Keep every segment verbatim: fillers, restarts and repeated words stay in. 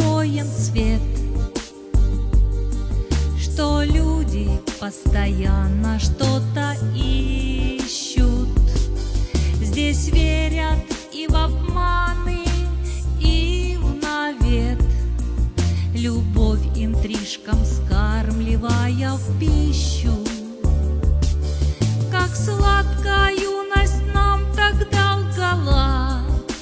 устроен свет, что люди постоянно что-то ищут. Здесь верят и в обманы, и в навет, любовь интрижкам скармливая в пищу. Как сладко юность нам тогда лгала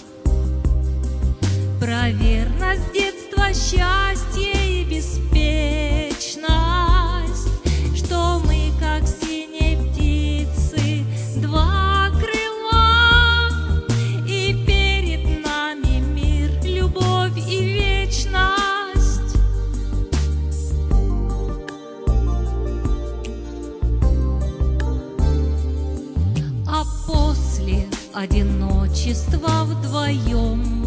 про верность детства, счастье и беспечность, что мы, как синие птицы, два крыла, и перед нами мир, любовь и вечность. А после одиночества вдвоем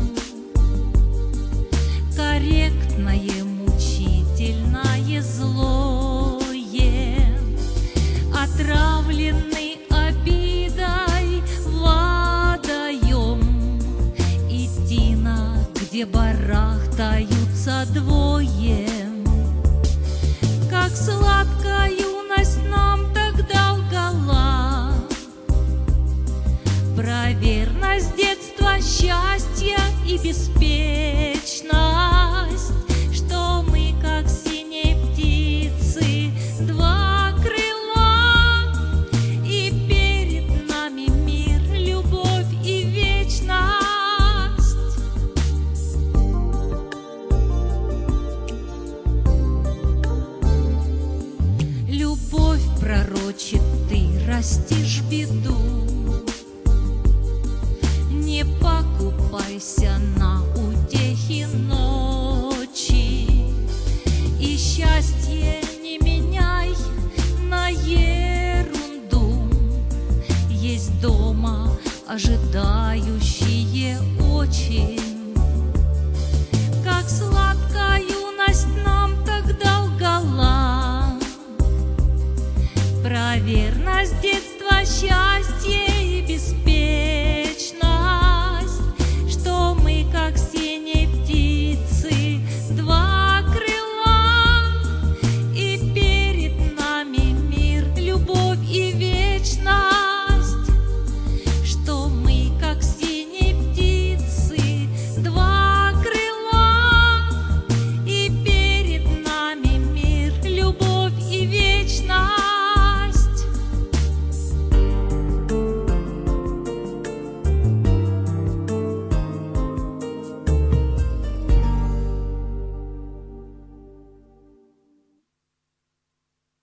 корректное, мучительное, злое, отравленный обидой водоем, идти на, где барахтаются двое. Как сладко юность нам тогда лгала про верность детства, счастье и беспечность, что мы, как синие птицы, два крыла, и перед нами мир, любовь и вечность. Любовь пророчит, ты растишь беду, не покупайся